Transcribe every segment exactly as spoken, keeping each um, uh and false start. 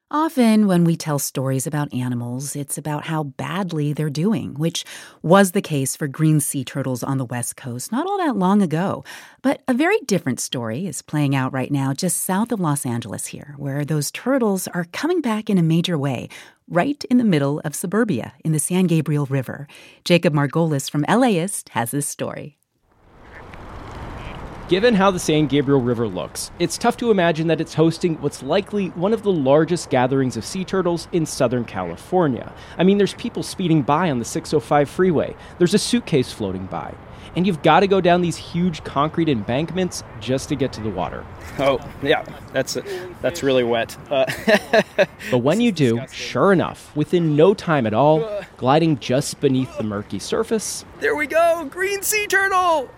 Often, when we tell stories about animals, it's about how badly they're doing, which was the case for green sea turtles on the West Coast not all that long ago. But a very different story is playing out right now just south of Los Angeles here, where those turtles are coming back in a major way, right in the middle of suburbia in the San Gabriel River. Jacob Margolis from LAist has this story. Given how the San Gabriel River looks, it's tough to imagine that it's hosting what's likely one of the largest gatherings of sea turtles in Southern California. I mean, there's people speeding by on the six oh five freeway. There's a suitcase floating by. And you've got to go down these huge concrete embankments just to get to the water. Oh, yeah, that's that's really wet. Uh, but when you do, sure enough, within no time at all, gliding just beneath the murky surface... There we go! Green sea turtle!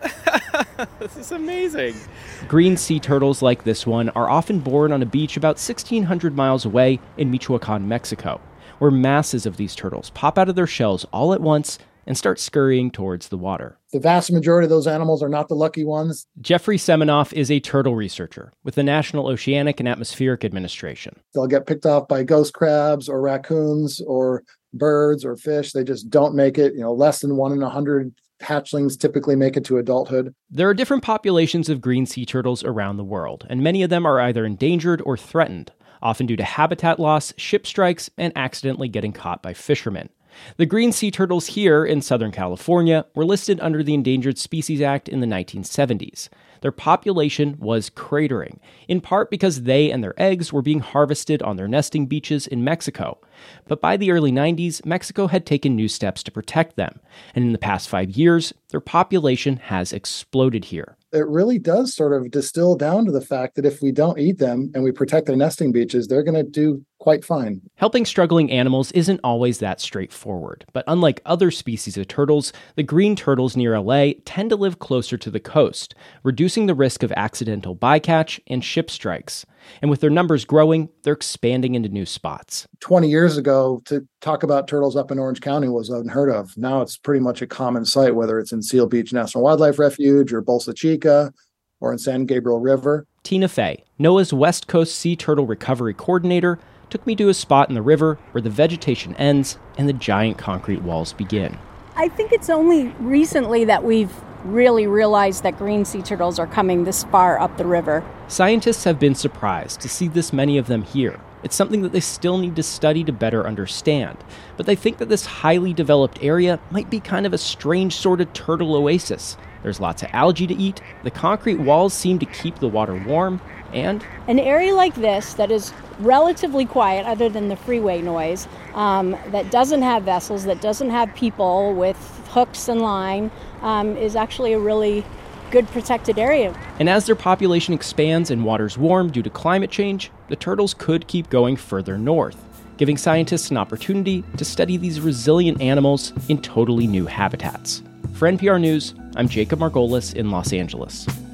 This is amazing. Green sea turtles like this one are often born on a beach about sixteen hundred miles away in Michoacan, Mexico, where masses of these turtles pop out of their shells all at once and start scurrying towards the water. The vast majority of those animals are not the lucky ones. Jeffrey Semenoff is a turtle researcher with the National Oceanic and Atmospheric Administration. They'll get picked off by ghost crabs or raccoons or birds or fish. They just don't make it. You know, less than one in a hundred hatchlings typically make it to adulthood. There are different populations of green sea turtles around the world, and many of them are either endangered or threatened, often due to habitat loss, ship strikes, and accidentally getting caught by fishermen. The green sea turtles here in Southern California were listed under the Endangered Species Act in the nineteen seventies. Their population was cratering, in part because they and their eggs were being harvested on their nesting beaches in Mexico. But by the early nineties, Mexico had taken new steps to protect them, and in the past five years, their population has exploded here. It really does sort of distill down to the fact that if we don't eat them and we protect their nesting beaches, they're going to do quite fine. Helping struggling animals isn't always that straightforward, but unlike other species of turtles, the green turtles near L A tend to live closer to the coast, reducing the risk of accidental bycatch and ship strikes. And with their numbers growing, they're expanding into new spots. twenty years ago, to talk about turtles up in Orange County was unheard of. Now it's pretty much a common sight, whether it's in Seal Beach National Wildlife Refuge or Bolsa Chica or in San Gabriel River. Tina Fey, NOAA's West Coast Sea Turtle Recovery Coordinator, took me to a spot in the river where the vegetation ends and the giant concrete walls begin. I think it's only recently that we've really realized that green sea turtles are coming this far up the river. Scientists have been surprised to see this many of them here. It's something that they still need to study to better understand. But they think that this highly developed area might be kind of a strange sort of turtle oasis. There's lots of algae to eat, the concrete walls seem to keep the water warm, and an area like this that is relatively quiet other than the freeway noise, um, that doesn't have vessels, that doesn't have people with hooks and line, um, is actually a really good protected area. And as their population expands and waters warm due to climate change, the turtles could keep going further north, giving scientists an opportunity to study these resilient animals in totally new habitats. For N P R News, I'm Jacob Margolis in Los Angeles.